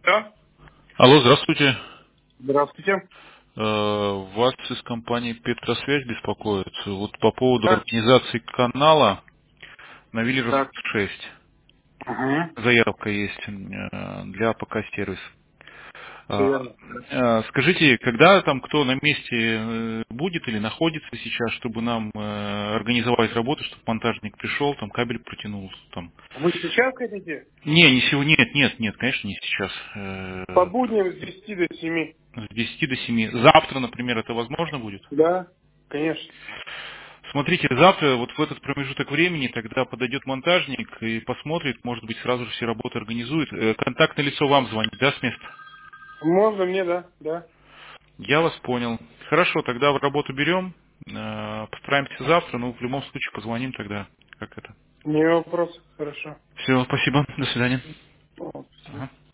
Да? Алло, здравствуйте. Здравствуйте. Вас из компании Петросвязь беспокоит. Вот по поводу Да? организации канала на Так. Виллеровскую 6. Угу. Заявка есть для АПК сервис. Все верно. Да. Скажите, когда там кто на месте будет или находится сейчас, чтобы нам организовать работу, чтобы монтажник пришел, там кабель протянул, там. Вы сейчас хотите? Не сегодня, нет, конечно, не сейчас. По будням с 10 до 7. С 10 до 7. Завтра, например, это возможно будет? Да, конечно. Смотрите, завтра вот в этот промежуток времени тогда подойдет монтажник и посмотрит, может быть, сразу же все работы организует. Контактное лицо вам звонит, да, с места? Можно мне, да? Да. Я вас понял. Хорошо, тогда в работу берем. Постараемся завтра, но в любом случае позвоним тогда. Как это? Не вопрос. Хорошо. Все, спасибо, до свидания. Вот, всё. Ага.